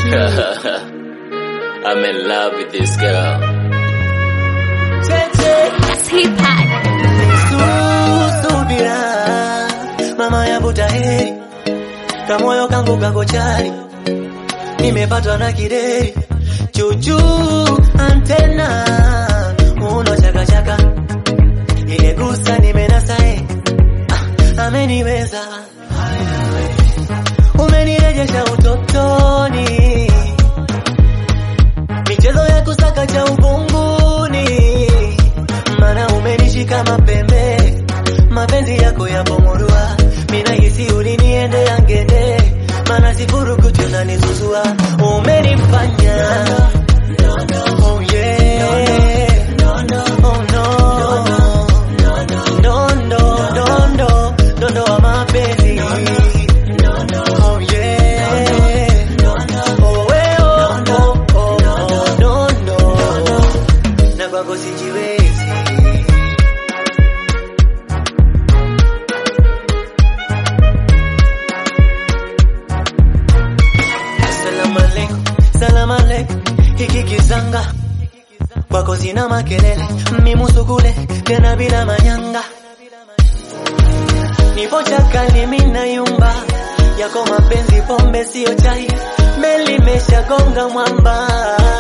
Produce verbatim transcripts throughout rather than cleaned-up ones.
I'm in love with this girl. Subira mama ya butaheri, kamoyo kangu kako chali, nimepatwa na kideri, chuchu antena, uno chaka chaka, ile gusa nimenasae, ah, ameniweza, umenirejesha utotoni, michezo ya kusaka cha uvunguni, mana umenishika mapembe, mapenzi yako ya pomorua, mina hisi uliniende yangende, mana sifuruku tunanizuzua, umenifanya oh yeah, oh no, dondo, dondo, dondo wa mapenzi, oh yeah, oh eh, oh, oh, oh, dondo, na kwako sijiwezi. Salam aleikum, hiki kizanga kwako sina makelele, mimusukule tena bila manyanga, nipo chakali mina yumba yako mapenzi, pombe sio chai, meli meshagonga mwamba,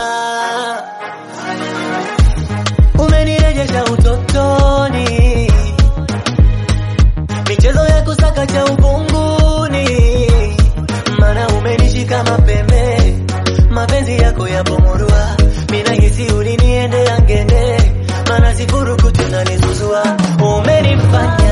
umenirejesha utotoni, michezo ya kusaka cha uvunguni, mana umenishika mapembe, mapenzi yako ya pomorua, mina hisi uliniende yangende, mana sifuruku tunanizuzua, umenifanya